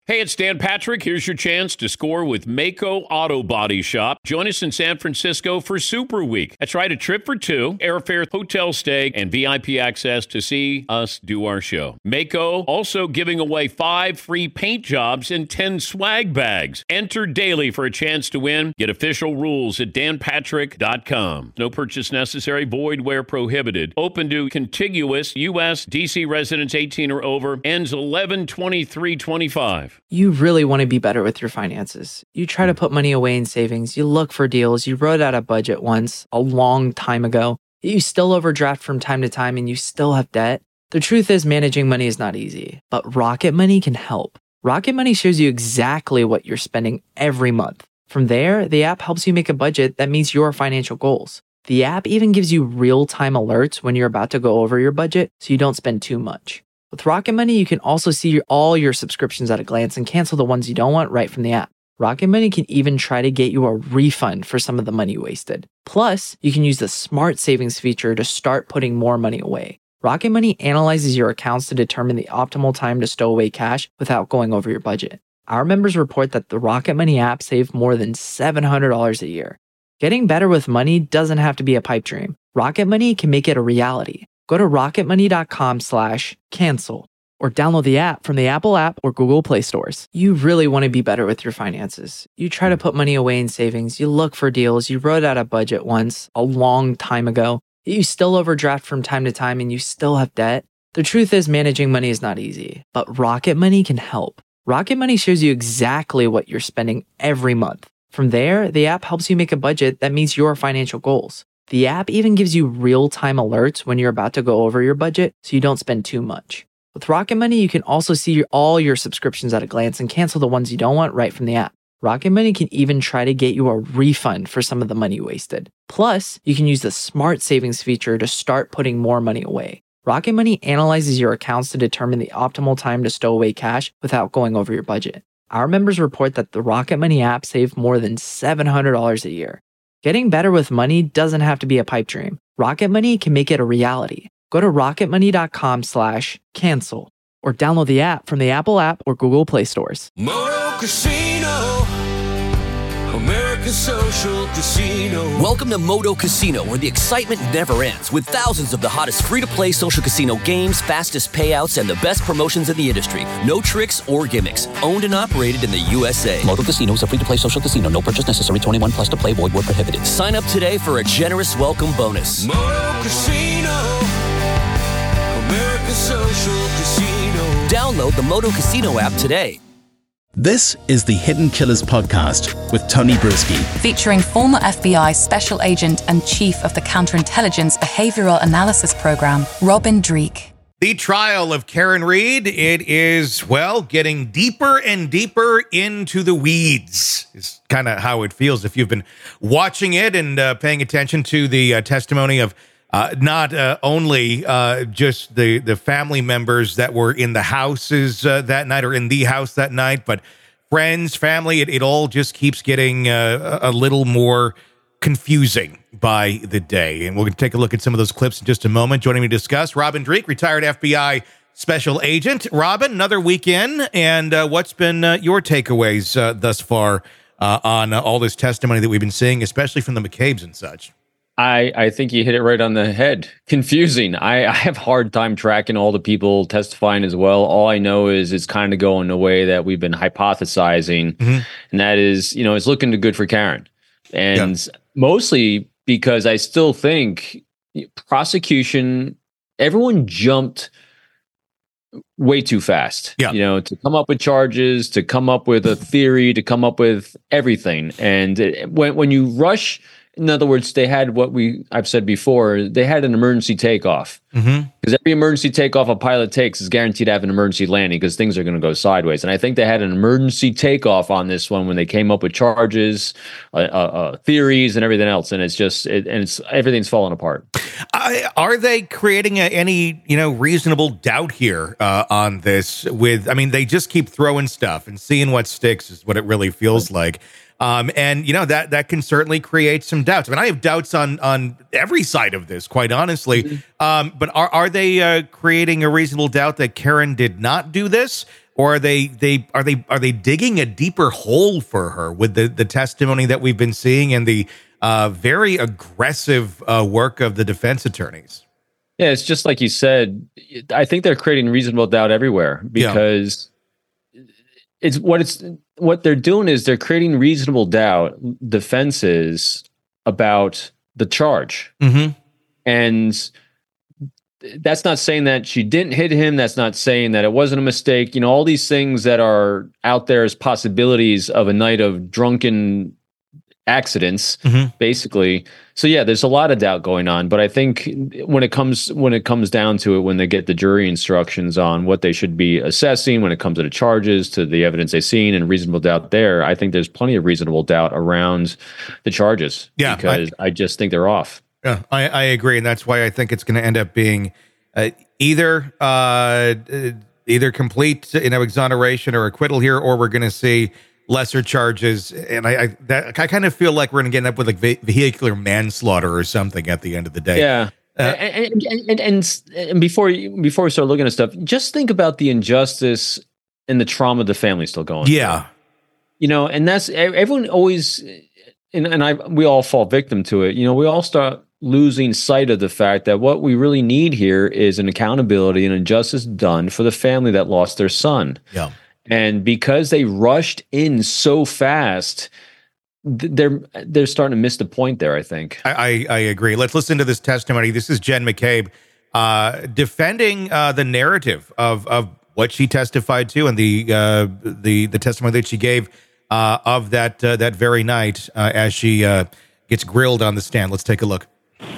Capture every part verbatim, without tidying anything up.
Hey, it's Dan Patrick. Here's your chance to score with Mako Auto Body Shop. Join us in San Francisco for Super Week. That's right, a trip for two, airfare, hotel stay, and V I P access to see us do our show. Mako also giving away five free paint jobs and ten swag bags. Enter daily for a chance to win. Get official rules at dan patrick dot com. No purchase necessary, void where prohibited. Open to contiguous U S D C residents eighteen or over. Ends eleven twenty-three twenty-five. You really want to be better with your finances. You try to put money away in savings. You look for deals. You wrote out a budget once a long time ago. You still overdraft from time to time and you still have debt. The truth is managing money is not easy, but Rocket Money can help. Rocket Money shows you exactly what you're spending every month. From there, the app helps you make a budget that meets your financial goals. The app even gives you real-time alerts when you're about to go over your budget so you don't spend too much. With Rocket Money, you can also see your, all your subscriptions at a glance and cancel the ones you don't want right from the app. Rocket Money can even try to get you a refund for some of the money wasted. Plus, you can use the Smart Savings feature to start putting more money away. Rocket Money analyzes your accounts to determine the optimal time to stow away cash without going over your budget. Our members report that the Rocket Money app saved more than seven hundred dollars a year. Getting better with money doesn't have to be a pipe dream. Rocket Money can make it a reality. Go to rocketmoney.com slash cancel or download the app from the Apple app or Google Play stores. You really want to be better with your finances. You try to put money away in savings. You look for deals. You wrote out a budget once a long time ago. You still overdraft from time to time and you still have debt. The truth is managing money is not easy, but Rocket Money can help. Rocket Money shows you exactly what you're spending every month. From there, the app helps you make a budget that meets your financial goals. The app even gives you real-time alerts when you're about to go over your budget so you don't spend too much. With Rocket Money, you can also see your, all your subscriptions at a glance and cancel the ones you don't want right from the app. Rocket Money can even try to get you a refund for some of the money wasted. Plus, you can use the Smart Savings feature to start putting more money away. Rocket Money analyzes your accounts to determine the optimal time to stow away cash without going over your budget. Our members report that the Rocket Money app saved more than seven hundred dollars a year. Getting better with money doesn't have to be a pipe dream. Rocket Money can make it a reality. Go to rocketmoney.com slash cancel or download the app from the Apple app or Google Play stores. Moto Casino, America's social casino. Welcome to Moto Casino, where the excitement never ends, with thousands of the hottest free-to-play social casino games, fastest payouts, and the best promotions in the industry. No tricks or gimmicks. Owned and operated in the U S A. Moto Casino is a free-to-play social casino. No purchase necessary. twenty-one plus to play. Void where prohibited. Sign up today for a generous welcome bonus. Moto Casino, America's social casino. Download the Moto Casino app today. This is the Hidden Killers podcast with Tony Brueski. Featuring former F B I Special Agent and Chief of the Counterintelligence Behavioral Analysis Program, Robin Dreeke. The trial of Karen Read, it is, well, getting deeper and deeper into the weeds. Is kind of how it feels if you've been watching it and uh, paying attention to the uh, testimony of Uh, not uh, only uh, just the, the family members that were in the houses uh, that night or in the house that night, but friends, family, it, it all just keeps getting uh, a little more confusing by the day. And we're going to take a look at some of those clips in just a moment. Joining me to discuss, Robin Dreeke, retired F B I Special Agent. Robin, another weekend, and uh, what's been uh, your takeaways uh, thus far uh, on uh, all this testimony that we've been seeing, especially from the McCabe's and such? I, I think you hit it right on the head. Confusing. I, I have a hard time tracking all the people testifying as well. All I know is it's kind of going the way that we've been hypothesizing. Mm-hmm. And that is, you know, it's looking good for Karen. And yeah. mostly because I still think prosecution, everyone jumped way too fast. Yeah. You know, to come up with charges, to come up with a theory, to come up with everything. And it, when when you rush, in other words, they had what we I've said before, they had an emergency takeoff. Mm-hmm. Because every emergency takeoff a pilot takes is guaranteed to have an emergency landing because things are going to go sideways. And I think they had an emergency takeoff on this one when they came up with charges, uh, uh, theories, and everything else. And it's just, it, and it's everything's falling apart. Uh, are they creating a, any, you know, reasonable doubt here uh, on this? With, I mean, they just keep throwing stuff and seeing what sticks is what it really feels like. Um, and, you know, that that can certainly create some doubts. I mean, I have doubts on on every side of this, quite honestly. Mm-hmm. Um, but are, are they uh, creating a reasonable doubt that Karen did not do this? or are they they are they are they digging a deeper hole for her with the the testimony that we've been seeing and the uh, very aggressive uh, work of the defense attorneys? Yeah, it's just like you said. I think they're creating reasonable doubt everywhere because yeah. it's what it's what they're doing is they're creating reasonable doubt defenses about the charge, mm-hmm. and that's not saying that she didn't hit him. That's not saying that it wasn't a mistake. You know, all these things that are out there as possibilities of a night of drunken accidents, mm-hmm. basically. So yeah, there's a lot of doubt going on. But I think when it comes when it comes down to it, when they get the jury instructions on what they should be assessing, when it comes to the charges, to the evidence they've seen, and reasonable doubt there, I think there's plenty of reasonable doubt around the charges. Yeah, because I, I just think they're off. Yeah, I, I agree, and that's why I think it's going to end up being uh, either uh, either complete, you know, exoneration or acquittal here, or we're going to see lesser charges. And I I, that, I kind of feel like we're going to end up with like ve- vehicular manslaughter or something at the end of the day. Yeah, uh, and, and, and and and before before we start looking at stuff, just think about the injustice and the trauma the family's still going yeah. through. You know, and that's everyone always, and and I we all fall victim to it. You know, we all start losing sight of the fact that what we really need here is an accountability and injustice done for the family that lost their son. Yeah. And because they rushed in so fast, th- they're they're starting to miss the point there, I think. I, I, I agree. Let's listen to this testimony. This is Jen McCabe uh, defending uh, the narrative of of what she testified to and the uh, the the testimony that she gave uh, of that uh, that very night uh, as she uh, gets grilled on the stand. Let's take a look.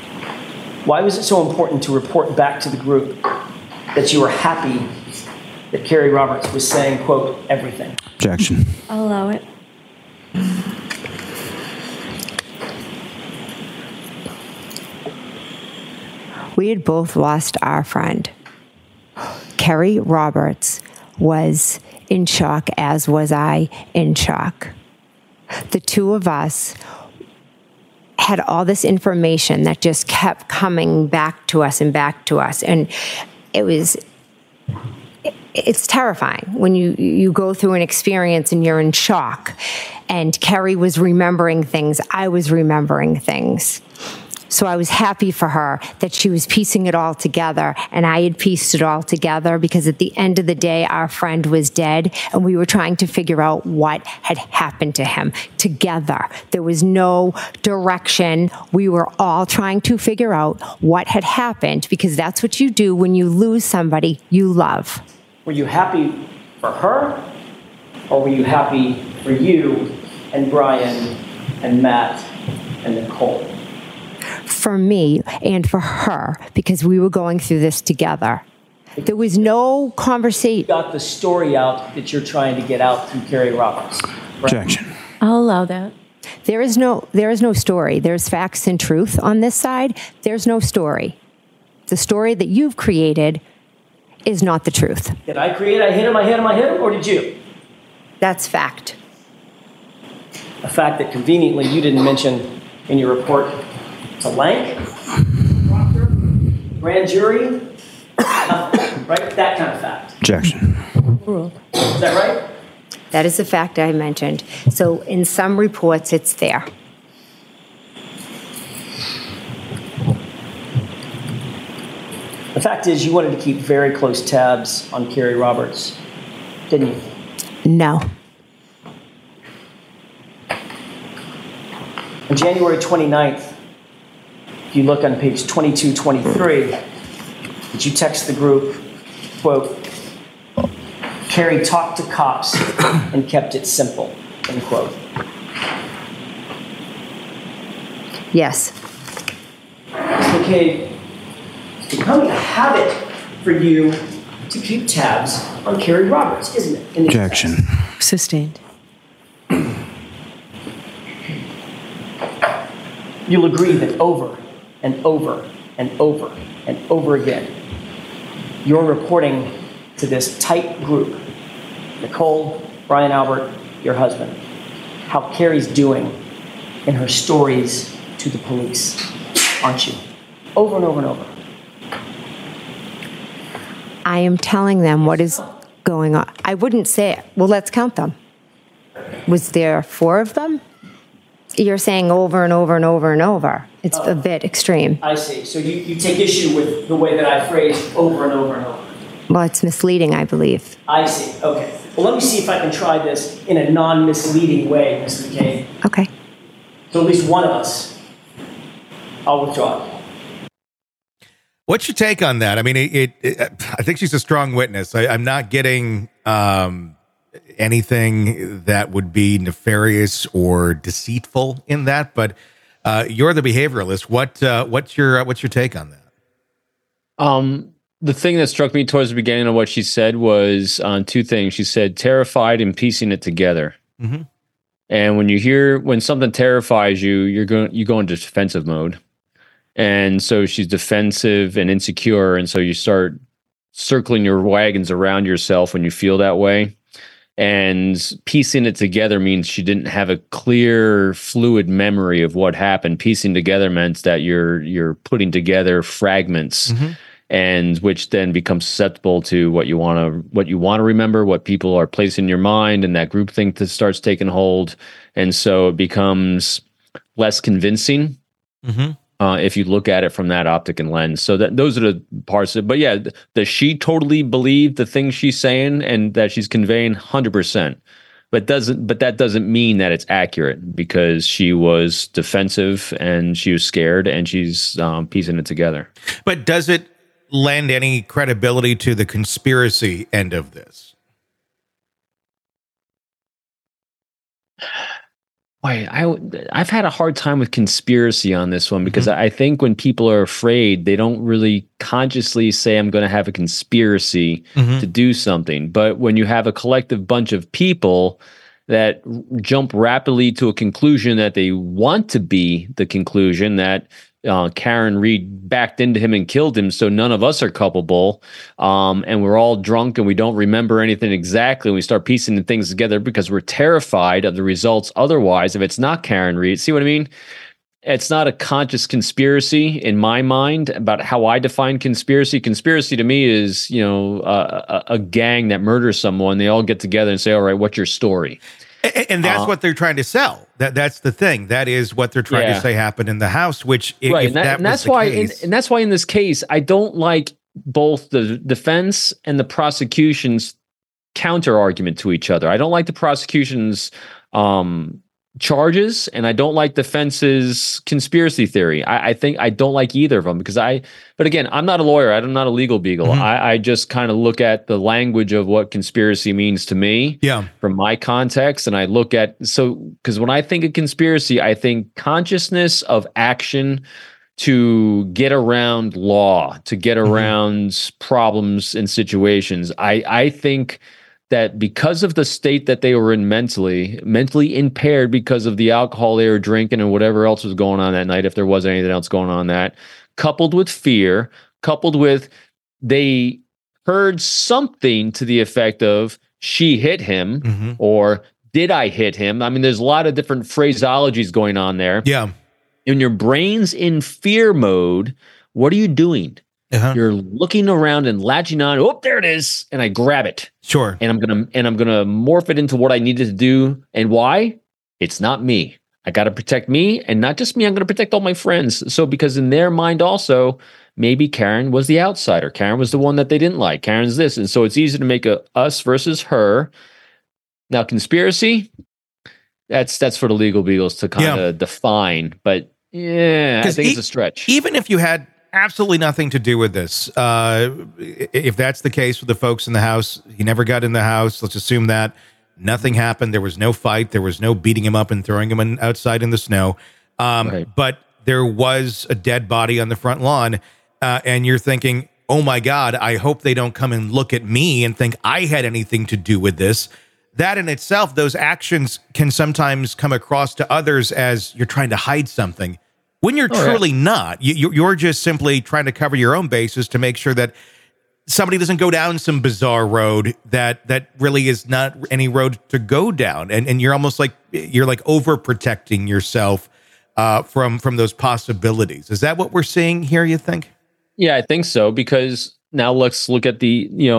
Why was it so important to report back to the group that you were happy that Kerry Roberts was saying, quote, everything? Objection. I'll allow it. We had both lost our friend. Kerry Roberts was in shock, as was I in shock. The two of us had all this information that just kept coming back to us and back to us. And it was, it's terrifying when you, you go through an experience and you're in shock. And Kerry was remembering things. I was remembering things. So I was happy for her that she was piecing it all together, and I had pieced it all together because at the end of the day, our friend was dead, and we were trying to figure out what had happened to him together. There was no direction. We were all trying to figure out what had happened, because that's what you do when you lose somebody you love. Were you happy for her, or were you happy for you and Brian and Matt and Nicole? For me and for her, because we were going through this together. There was no conversation. You got the story out that you're trying to get out through Kerry Roberts. Right? Objection. I'll allow that. There is no there is no story. There's facts and truth on this side. There's no story. The story that you've created is not the truth. Did I create, I hit him, I hit him, I hit him, or did you? That's fact. A fact that conveniently you didn't mention in your report. To Lank, Proctor, grand jury, nothing, right? That kind of fact. Objection. Is that right? That is the fact I mentioned. So in some reports, it's there. The fact is, you wanted to keep very close tabs on Kerry Roberts, didn't you? No. On January twenty-ninth, if you look on page twenty-two twenty-three, did you text the group, quote, Kerry talked to cops and kept it simple, end quote? Yes. Okay, it's becoming a habit for you to keep tabs on Kerry Roberts, isn't it? In Objection. Sustained. You'll agree that over and over and over and over again, you're reporting to this tight group, Nicole, Brian Albert, your husband, how Kerry's doing in her stories to the police, aren't you? Over and over and over. I am telling them what is going on. I wouldn't say, well, let's count them. Was there four of them? You're saying over and over and over and over. It's Oh. a bit extreme. I see. So you, you take issue with the way that I phrased over and over and over. Well, it's misleading, I believe. I see. Okay. Well, let me see if I can try this in a non-misleading way, Miz McCabe. Okay. So at least one of us. I'll withdraw. What's your take on that? I mean, it, it, it I think she's a strong witness. I, I'm not getting um, anything that would be nefarious or deceitful in that, but uh, you're the behavioralist. What uh, what's your uh, what's your take on that? Um, the thing that struck me towards the beginning of what she said was on uh, two things. She said terrified and piecing it together. Mm-hmm. And when you hear when something terrifies you, you're going you go into defensive mode. And so she's defensive and insecure, and so you start circling your wagons around yourself when you feel that way. And piecing it together means she didn't have a clear, fluid memory of what happened. Piecing together meant that you're you're putting together fragments, mm-hmm. and which then becomes susceptible to what you want to what you want to remember, what people are placing in your mind, and that groupthink that starts taking hold. And so it becomes less convincing. Mm-hmm. Uh, if you look at it from that optic and lens. So that those are the parts of, but yeah, does she totally believe the things she's saying and that she's conveying? one hundred percent. But doesn't but that doesn't mean that it's accurate, because she was defensive and she was scared and she's um, piecing it together. But does it lend any credibility to the conspiracy end of this? Boy, I, I've had a hard time with conspiracy on this one, because mm-hmm. I think when people are afraid, they don't really consciously say, I'm going to have a conspiracy mm-hmm. to do something. But when you have a collective bunch of people that jump rapidly to a conclusion that they want to be the conclusion, that uh, Karen Read backed into him and killed him, so none of us are culpable, um, and we're all drunk and we don't remember anything exactly, and we start piecing the things together because we're terrified of the results otherwise if it's not Karen Read. See what I mean? It's not a conscious conspiracy in my mind about how I define conspiracy. Conspiracy to me is, you know, a, a, a gang that murders someone. They all get together and say, all right, what's your story? And, and that's uh, what they're trying to sell. That That's the thing. That is what they're trying yeah. to say happened in the house, which if, right. if and that, that and was that's the why, case... in, and that's why in this case, I don't like both the defense and the prosecution's counter argument to each other. I don't like the prosecution's um, charges, and I don't like defense's conspiracy theory. I, I think I don't like either of them, because I, but again, I'm not a lawyer. I'm not a legal beagle. Mm-hmm. I, I just kind of look at the language of what conspiracy means to me yeah. from my context. And I look at, so, because when I think of conspiracy, I think consciousness of action to get around law, to get around mm-hmm. problems and situations. I, I think that because of the state that they were in mentally, mentally impaired because of the alcohol they were drinking and whatever else was going on that night, if there was anything else going on that, coupled with fear, coupled with they heard something to the effect of, she hit him, mm-hmm. or did I hit him? I mean, there's a lot of different phraseologies going on there. Yeah. When your brain's in fear mode, what are you doing? Uh-huh. You're looking around and latching on. Oh, there it is, and I grab it. Sure. And I'm gonna and I'm gonna morph it into what I needed to do. And why? It's not me. I got to protect me, and not just me. I'm gonna protect all my friends. So because in their mind also, maybe Karen was the outsider. Karen was the one that they didn't like. Karen's this, and so it's easy to make a us versus her. Now conspiracy, that's that's for the legal beagles to kind of yeah. define. But yeah, I think e- it's a stretch. Even if you had absolutely nothing to do with this. Uh, if that's the case with the folks in the house, he never got in the house. Let's assume that nothing happened. There was no fight. There was no beating him up and throwing him in, outside in the snow. Um, right. But there was a dead body on the front lawn. Uh, and you're thinking, oh my God, I hope they don't come and look at me and think I had anything to do with this. That in itself, those actions can sometimes come across to others as you're trying to hide something, when you're oh, truly yeah. not. You, you're just simply trying to cover your own bases to make sure that somebody doesn't go down some bizarre road that that really is not any road to go down. And and you're almost like you're like overprotecting yourself uh, from from those possibilities. Is that what we're seeing here, you think? Yeah, I think so. Because now let's look at the, you know,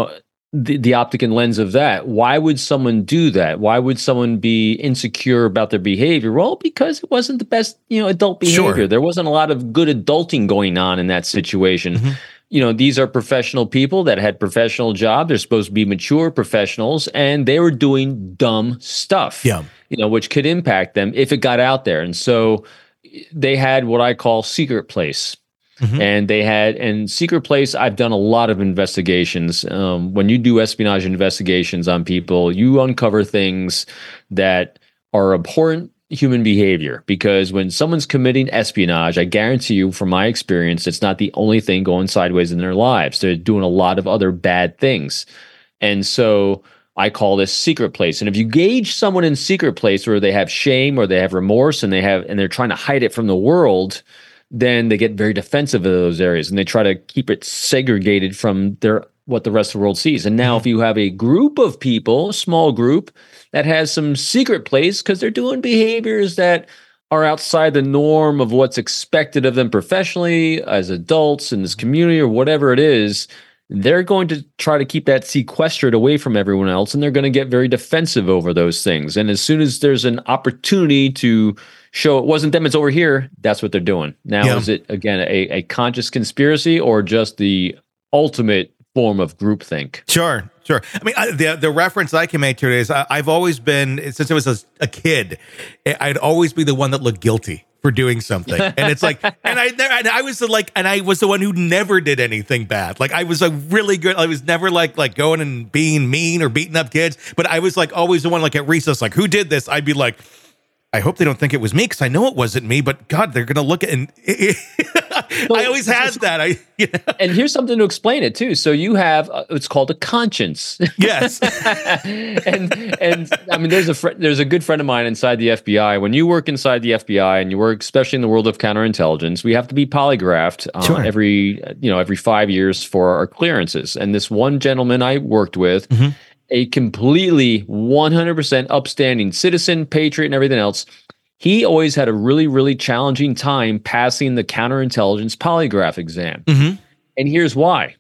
the, the optic and lens of that. Why would someone do that? Why would someone be insecure about their behavior? Well, because it wasn't the best, you know, adult behavior. Sure. There wasn't a lot of good adulting going on in that situation. Mm-hmm. You know, these are professional people that had professional jobs. They're supposed to be mature professionals, and they were doing dumb stuff. Yeah. You know, which could impact them if it got out there. And so they had what I call secret place. Mm-hmm. And they had, and secret place, I've done a lot of investigations. Um, when you do espionage investigations on people, you uncover things that are abhorrent human behavior, because when someone's committing espionage, I guarantee you from my experience, it's not the only thing going sideways in their lives. They're doing a lot of other bad things. And so I call this secret place. And if you gauge someone in secret place where they have shame or they have remorse and they have, and they're trying to hide it from the world, then they get very defensive of those areas and they try to keep it segregated from their what the rest of the world sees. And now if you have a group of people, a small group, that has some secret place because they're doing behaviors that are outside the norm of what's expected of them professionally, as adults in this community or whatever it is, they're going to try to keep that sequestered away from everyone else, and they're going to get very defensive over those things. And as soon as there's an opportunity to show it wasn't them, it's over here, that's what they're doing. Now, yeah. Is it, again, a, a conscious conspiracy or just the ultimate form of groupthink? Sure, sure. I mean, I, the the reference I can make to it is I, I've always been, since I was a, a kid, I'd always be the one that looked guilty for doing something. And it's like, and I and I was the, like, and I was the one who never did anything bad. Like I was a really good, I was never like, like going and being mean or beating up kids, but I was like always the one, like at recess, like who did this? I'd be like, I hope they don't think it was me because I know it wasn't me, but God, they're going to look at and well, I always had that. I, you know. And here's something to explain it too. So you have, uh, it's called a conscience. Yes. and, and I mean, there's a, fr- there's a good friend of mine inside the F B I. When you work inside the F B I and you work, especially in the world of counterintelligence, we have to be polygraphed uh, sure. every, you know, every five years for our clearances. And this one gentleman I worked with, mm-hmm. a completely one hundred percent upstanding citizen, patriot, and everything else, he always had a really, really challenging time passing the counterintelligence polygraph exam. Mm-hmm. And here's why.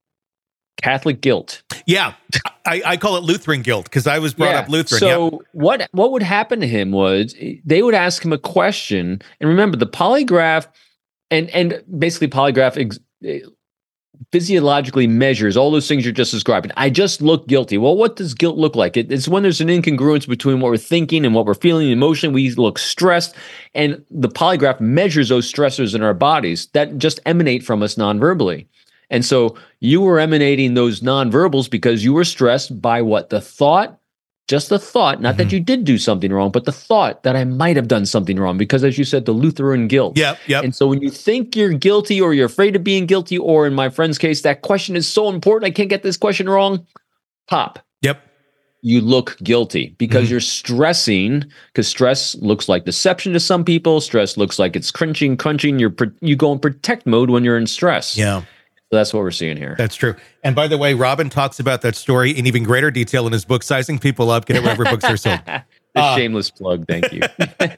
Catholic guilt. Yeah. I, I call it Lutheran guilt because I was brought yeah. up Lutheran. So yep. what, what would happen to him was they would ask him a question. And remember, the polygraph and, and basically polygraph ex- physiologically measures all those things you're just describing. I just look guilty. Well, what does guilt look like? It, it's when there's an incongruence between what we're thinking and what we're feeling, emotion. We look stressed, and the polygraph measures those stressors in our bodies that just emanate from us non-verbally. And so you were emanating those non-verbals because you were stressed by what? The thought, just the thought, not mm-hmm. that you did do something wrong, but the thought that I might have done something wrong because, as you said, the Lutheran guilt. Yep, yep. And so when you think you're guilty or you're afraid of being guilty, or in my friend's case, that question is so important, I can't get this question wrong, pop. Yep. You look guilty because mm-hmm. you're stressing, because stress looks like deception to some people. Stress looks like it's crunching, crunching. You're, you go in protect mode when you're in stress. Yeah. So that's what we're seeing here. That's true. And by the way, Robin talks about that story in even greater detail in his book, Sizing People Up. Get it wherever books are sold. A uh, shameless plug. Thank you.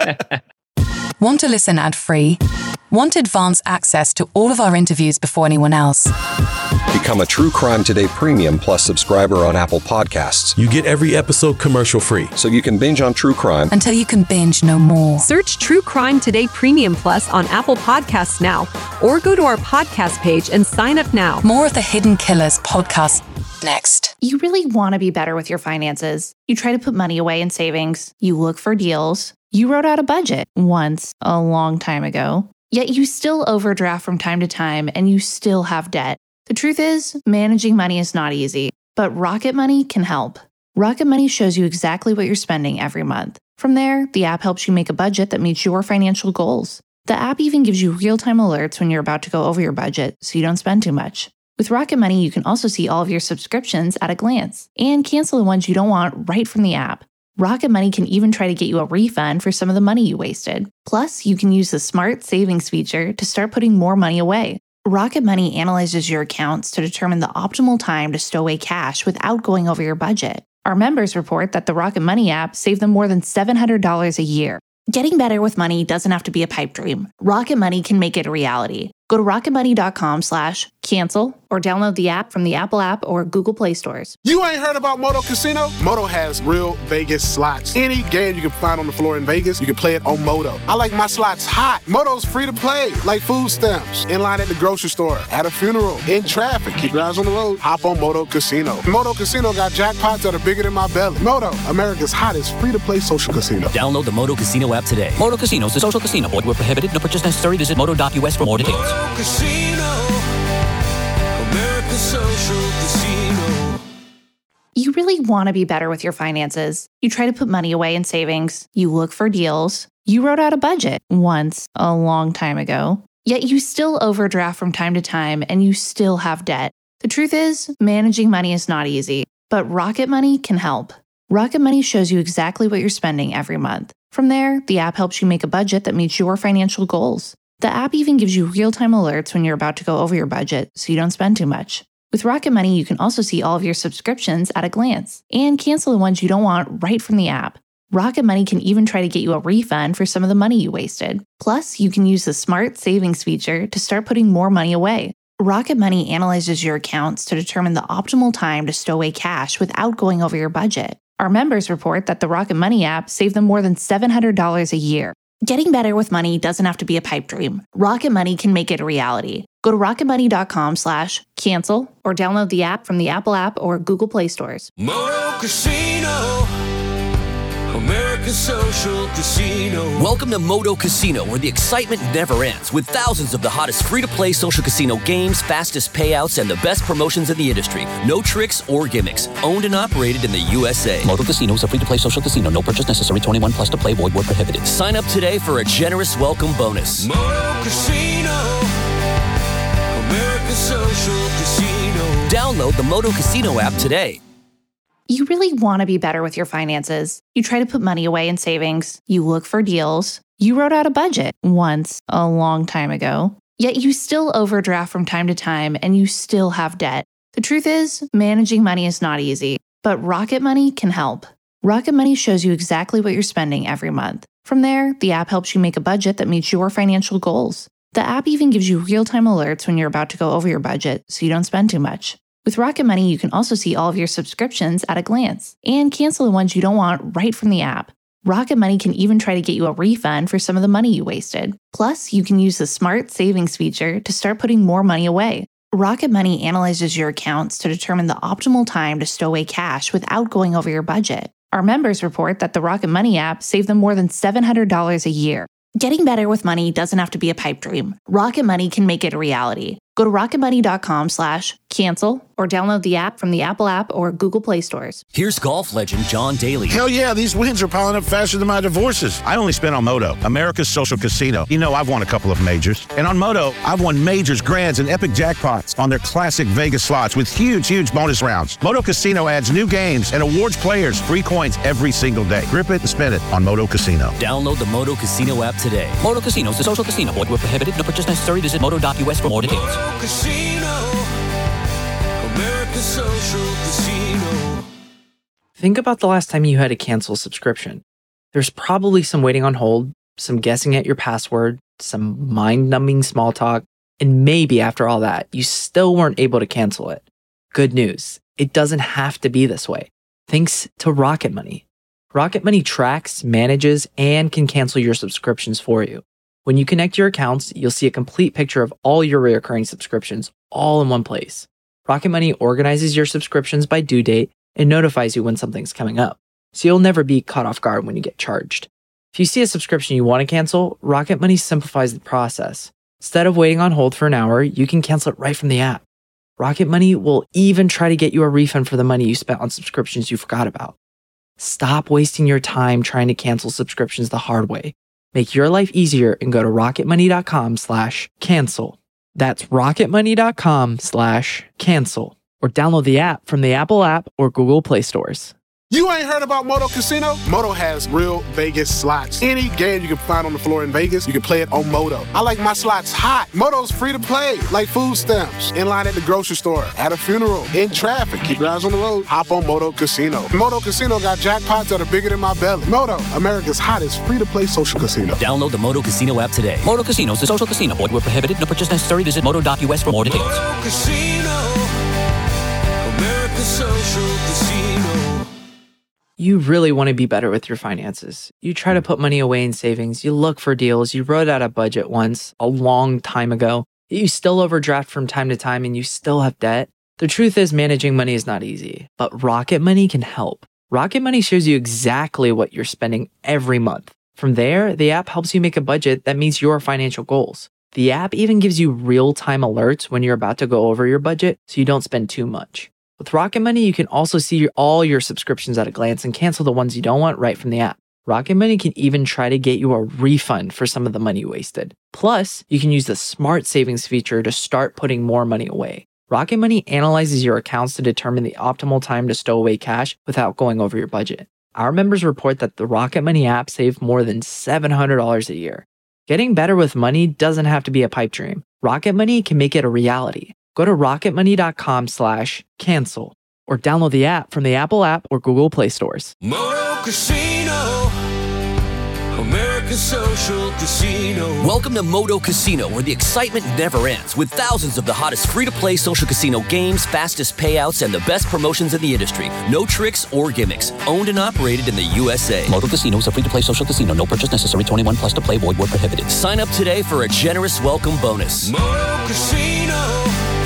Want to listen ad-free? Want advanced access to all of our interviews before anyone else? Become a True Crime Today Premium Plus subscriber on Apple Podcasts. You get every episode commercial free. So you can binge on true crime until you can binge no more. Search True Crime Today Premium Plus on Apple Podcasts now, or go to our podcast page and sign up now. More of the Hidden Killers podcast next. You really want to be better with your finances. You try to put money away in savings. You look for deals. You wrote out a budget once a long time ago. Yet you still overdraft from time to time and you still have debt. The truth is, managing money is not easy, but Rocket Money can help. Rocket Money shows you exactly what you're spending every month. From there, the app helps you make a budget that meets your financial goals. The app even gives you real-time alerts when you're about to go over your budget, so you don't spend too much. With Rocket Money, you can also see all of your subscriptions at a glance and cancel the ones you don't want right from the app. Rocket Money can even try to get you a refund for some of the money you wasted. Plus, you can use the Smart Savings feature to start putting more money away. Rocket Money analyzes your accounts to determine the optimal time to stow away cash without going over your budget. Our members report that the Rocket Money app saved them more than seven hundred dollars a year. Getting better with money doesn't have to be a pipe dream. Rocket Money can make it a reality. Go to rocketmoney.com slash cancel, or download the app from the Apple app or Google Play stores. You ain't heard about Moto Casino? Moto has real Vegas slots. Any game you can find on the floor in Vegas, you can play it on Moto. I like my slots hot. Moto's free to play, like food stamps, in line at the grocery store, at a funeral, in traffic. Keep your eyes on the road. Hop on Moto Casino. Moto Casino got jackpots that are bigger than my belly. Moto, America's hottest free-to-play social casino. Download the Moto Casino app today. Moto Casino is a social casino. Void where prohibited. No purchase necessary. Visit moto dot u s for more details. Moto Casino, America's social casino. You really want to be better with your finances. You try to put money away in savings. You look for deals. You wrote out a budget once, a long time ago. Yet you still overdraft from time to time and you still have debt. The truth is, managing money is not easy, but Rocket Money can help. Rocket Money shows you exactly what you're spending every month. From there, the app helps you make a budget that meets your financial goals. The app even gives you real-time alerts when you're about to go over your budget so you don't spend too much. With Rocket Money, you can also see all of your subscriptions at a glance and cancel the ones you don't want right from the app. Rocket Money can even try to get you a refund for some of the money you wasted. Plus, you can use the Smart Savings feature to start putting more money away. Rocket Money analyzes your accounts to determine the optimal time to stow away cash without going over your budget. Our members report that the Rocket Money app saved them more than seven hundred dollars a year. Getting better with money doesn't have to be a pipe dream. Rocket Money can make it a reality. Go to rocketmoney.com slash cancel or download the app from the Apple app or Google Play stores. Moto Casino, America's social casino. Welcome to Moto Casino, where the excitement never ends, with thousands of the hottest free-to-play social casino games, fastest payouts, and the best promotions in the industry. No tricks or gimmicks. Owned and operated in the U S A. Moto Casino is a free-to-play social casino. No purchase necessary. twenty-one plus to play. Void where prohibited. Sign up today for a generous welcome bonus. Moto Casino, America's social casino. Download the Moto Casino app today. You really want to be better with your finances. You try to put money away in savings. You look for deals. You wrote out a budget once, a long time ago. Yet you still overdraft from time to time and you still have debt. The truth is, managing money is not easy, but Rocket Money can help. Rocket Money shows you exactly what you're spending every month. From there, the app helps you make a budget that meets your financial goals. The app even gives you real-time alerts when you're about to go over your budget so you don't spend too much. With Rocket Money, you can also see all of your subscriptions at a glance and cancel the ones you don't want right from the app. Rocket Money can even try to get you a refund for some of the money you wasted. Plus, you can use the Smart Savings feature to start putting more money away. Rocket Money analyzes your accounts to determine the optimal time to stow away cash without going over your budget. Our members report that the Rocket Money app saved them more than seven hundred dollars a year. Getting better with money doesn't have to be a pipe dream. Rocket Money can make it a reality. Go to rocketmoney.com slash cancel or download the app from the Apple app or Google Play stores. Here's golf legend John Daly. Hell yeah, these wins are piling up faster than my divorces. I only spent on Moto, America's social casino. You know, I've won a couple of majors. And on Moto, I've won majors, grands, and epic jackpots on their classic Vegas slots with huge, huge bonus rounds. Moto Casino adds new games and awards players free coins every single day. Grip it and spin it on Moto Casino. Download the Moto Casino app today. Moto Casino is a social casino. Void where prohibited. No purchase necessary. Visit moto dot u s for more details. Moto Casino, America's social casino. Think about the last time you had to cancel a subscription. There's probably some waiting on hold, some guessing at your password, some mind-numbing small talk, and maybe after all that, you still weren't able to cancel it. Good news, it doesn't have to be this way. Thanks to Rocket Money. Rocket Money tracks, manages, and can cancel your subscriptions for you. When you connect your accounts, you'll see a complete picture of all your recurring subscriptions all in one place. Rocket Money organizes your subscriptions by due date and notifies you when something's coming up, so you'll never be caught off guard when you get charged. If you see a subscription you want to cancel, Rocket Money simplifies the process. Instead of waiting on hold for an hour, you can cancel it right from the app. Rocket Money will even try to get you a refund for the money you spent on subscriptions you forgot about. Stop wasting your time trying to cancel subscriptions the hard way. Make your life easier and go to rocketmoney.com slash cancel. That's rocketmoney.com slash cancel. Or download the app from the Apple app or Google Play stores. You ain't heard about Moto Casino? Moto has real Vegas slots. Any game you can find on the floor in Vegas, you can play it on Moto. I like my slots hot. Moto's free to play, like food stamps. In line at the grocery store, at a funeral, in traffic. Keep your eyes on the road. Hop on Moto Casino. Moto Casino got jackpots that are bigger than my belly. Moto, America's hottest free-to-play social casino. Download the Moto Casino app today. Moto Casino is a social casino. Void where prohibited. No purchase necessary. Visit moto dot u s for more details. Moto Casino, America's social casino. You really want to be better with your finances. You try to put money away in savings, you look for deals, you wrote out a budget once, a long time ago, you still overdraft from time to time and you still have debt. The truth is managing money is not easy, but Rocket Money can help. Rocket Money shows you exactly what you're spending every month. From there, the app helps you make a budget that meets your financial goals. The app even gives you real-time alerts when you're about to go over your budget so you don't spend too much. With Rocket Money, you can also see all your subscriptions at a glance and cancel the ones you don't want right from the app. Rocket Money can even try to get you a refund for some of the money you wasted. Plus, you can use the Smart Savings feature to start putting more money away. Rocket Money analyzes your accounts to determine the optimal time to stow away cash without going over your budget. Our members report that the Rocket Money app saved more than seven hundred dollars a year. Getting better with money doesn't have to be a pipe dream. Rocket Money can make it a reality. Go to rocketmoney.com slash cancel or download the app from the Apple app or Google Play stores. Moto Casino, America's social casino. Welcome to Moto Casino, where the excitement never ends, with thousands of the hottest free-to-play social casino games, fastest payouts, and the best promotions in the industry. No tricks or gimmicks. Owned and operated in the U S A. Moto Casino is a free-to-play social casino. No purchase necessary. twenty-one plus to play. Void where prohibited. Sign up today for a generous welcome bonus. Moto Casino,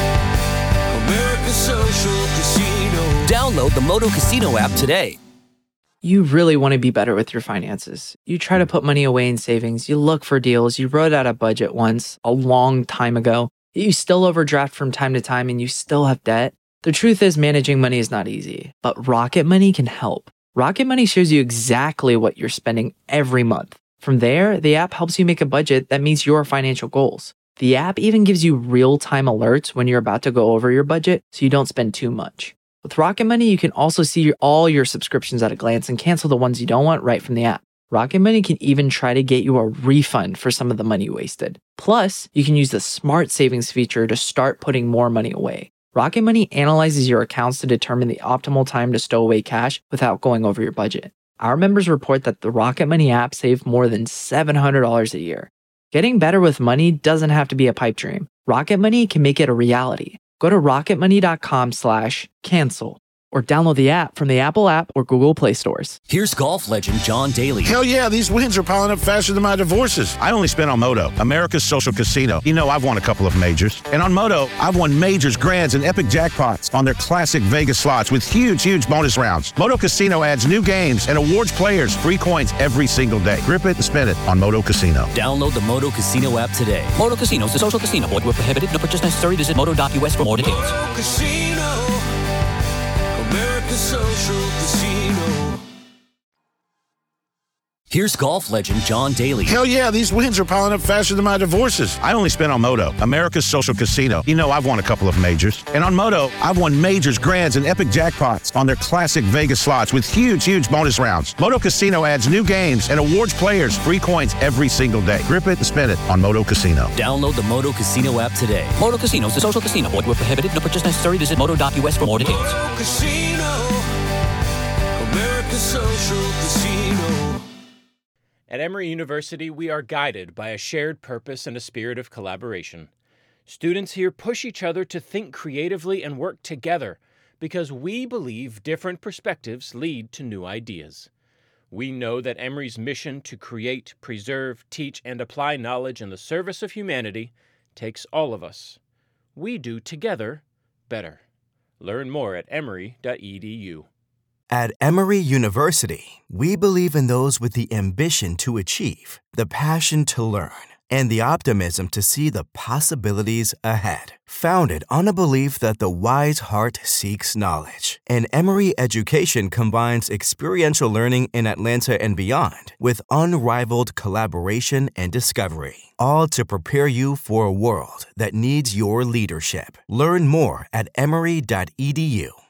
America's social casino. Download the Moto Casino app today. You really want to be better with your finances. You try to put money away in savings, you look for deals, you wrote out a budget once, a long time ago, you still overdraft from time to time and you still have debt. The truth is managing money is not easy, but Rocket Money can help. Rocket Money shows you exactly what you're spending every month. From there, the app helps you make a budget that meets your financial goals. The app even gives you real-time alerts when you're about to go over your budget so you don't spend too much. With Rocket Money, you can also see all your subscriptions at a glance and cancel the ones you don't want right from the app. Rocket Money can even try to get you a refund for some of the money you wasted. Plus, you can use the Smart Savings feature to start putting more money away. Rocket Money analyzes your accounts to determine the optimal time to stow away cash without going over your budget. Our members report that the Rocket Money app saved more than seven hundred dollars a year. Getting better with money doesn't have to be a pipe dream. Rocket Money can make it a reality. Go to rocketmoney.com slash cancel or download the app from the Apple app or Google Play stores. Here's golf legend John Daly. Hell yeah, these wins are piling up faster than my divorces. I only spent on Moto, America's social casino. You know I've won a couple of majors. And on Moto, I've won majors, grands, and epic jackpots on their classic Vegas slots with huge, huge bonus rounds. Moto Casino adds new games and awards players free coins every single day. Grip it and spin it on Moto Casino. Download the Moto Casino app today. Moto Casino is a social casino. Void where prohibited. No purchase necessary. Visit moto dot u s for more details. Moto Casino, America's social casino. Here's golf legend John Daly. Hell yeah, these wins are piling up faster than my divorces. I only spent on Moto, America's social casino. You know I've won a couple of majors. And on Moto, I've won majors, grands, and epic jackpots on their classic Vegas slots with huge, huge bonus rounds. Moto Casino adds new games and awards players free coins every single day. Grip it and spin it on Moto Casino. Download the Moto Casino app today. Moto Casino is a social casino. Void where prohibited. No purchase necessary. Visit moto dot u s for more details. Moto Casino, America's social casino. At Emory University, we are guided by a shared purpose and a spirit of collaboration. Students here push each other to think creatively and work together because we believe different perspectives lead to new ideas. We know that Emory's mission to create, preserve, teach, and apply knowledge in the service of humanity takes all of us. We do together better. Learn more at emory dot e d u. At Emory University, we believe in those with the ambition to achieve, the passion to learn, and the optimism to see the possibilities ahead. Founded on a belief that the wise heart seeks knowledge, and Emory education combines experiential learning in Atlanta and beyond with unrivaled collaboration and discovery, all to prepare you for a world that needs your leadership. Learn more at emory dot e d u.